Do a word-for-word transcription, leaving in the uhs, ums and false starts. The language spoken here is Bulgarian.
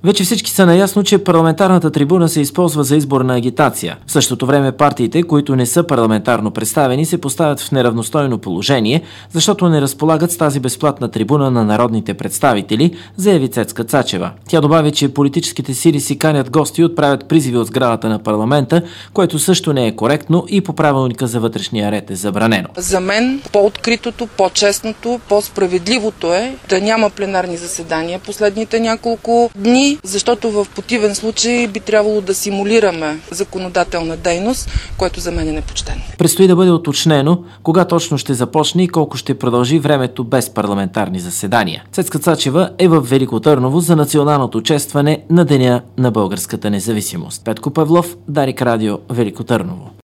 Вече всички са наясно, че парламентарната трибуна се използва за изборна агитация. В същото време партиите, които не са парламентарно представени, се поставят в неравностойно положение, защото не разполагат с тази безплатна трибуна на народните представители, заяви Цецка Цачева. Тя добави, че политическите сили си канят гости и отправят призиви от сградата на парламента, което също не е коректно и по правилника за вътрешния ред е забранено. За мен по-откритото, по-честното, по-справедливото е да няма пленарни заседания последните няколко дни, защото в противен случай би трябвало да симулираме законодателна дейност, което за мен е непочтено. Предстои да бъде уточнено кога точно ще започне и колко ще продължи времето без парламентарни заседания. Цецка Цачева е в Велико Търново за националното честване на Деня на българската независимост. Петко Павлов, Дарик Радио, Велико Търново.